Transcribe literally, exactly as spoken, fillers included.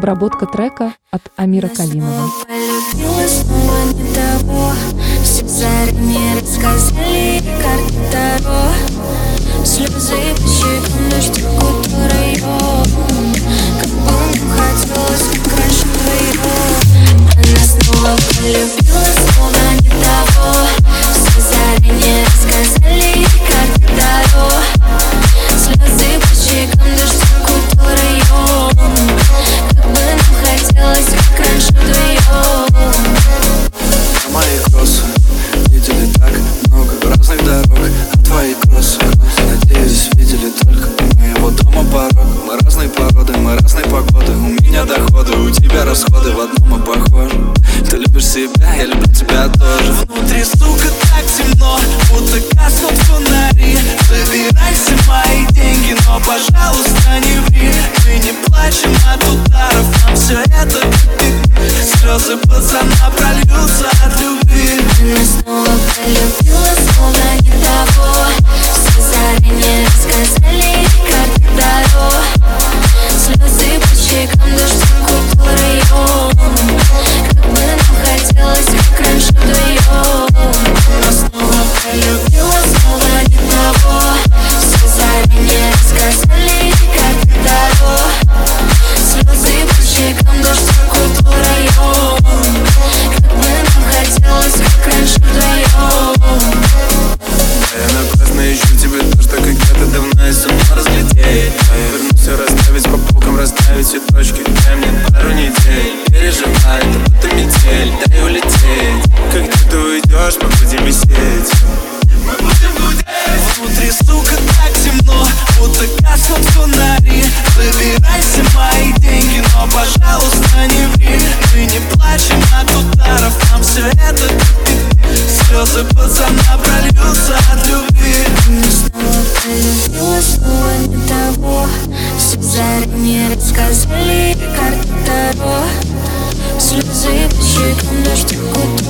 Обработка трека от Амира Калимова. Полюбила снова не того. Все заранее рассказали карты Таро. Слезы по щекам, дождь укутал район. Как бы нам хотелось быть раньше вдвоем. Она снова полюбила снова не того. Все заранее рассказали карты Таро. Слезы по щекам, дождь укутал район. Как бы нам хотелось быть раньше вдвоем. Мои кроссы видели так много разных дорог, а твои кроссы, надеюсь, видели только у моего дома порог. Мы разные породы, мы разные погоды. У меня доходы, у тебя расходы, в одном мы похожи. Ты любишь себя, я люблю тебя тоже. Внутри, сука, так темно, будто гаснут фонари. Собирайся, мои деньги, но, пожалуйста, не ври. Мы не плачем от ударов, нам все это слезы пацана прольются от любви. Она снова полюбила, снова не того. Все заранее рассказали карты Таро. Слезы по щекам, дождь укутал район. Как бы нам хотелось быть раньше вдвоем. Она снова полюбила, снова не того. Все заранее рассказали карты Таро. Слезы по щекам, дождь укутал район. Как бы нам хотелось быть раньше вдвоем. Я напрасно ищу тебе то, что когда-то давно я сама разглядеть. Вернусь расставить по полкам, расставить все точки. Дай мне пару недель, переживай, это будто метель. Дай улететь, когда ты уйдешь, мы будем висеть. Мы будем гудеть. Внутри, сука, так темно, будто гаснут фонари. Забирайся, мои деньги, но, пожалуйста, не ври. Мы не плачем от ударов, нам все это слезы пацана прольются от любви. Она снова полюбила, снова не того. Все заранее рассказали карты Таро. Слезы по щекам, дождь укутал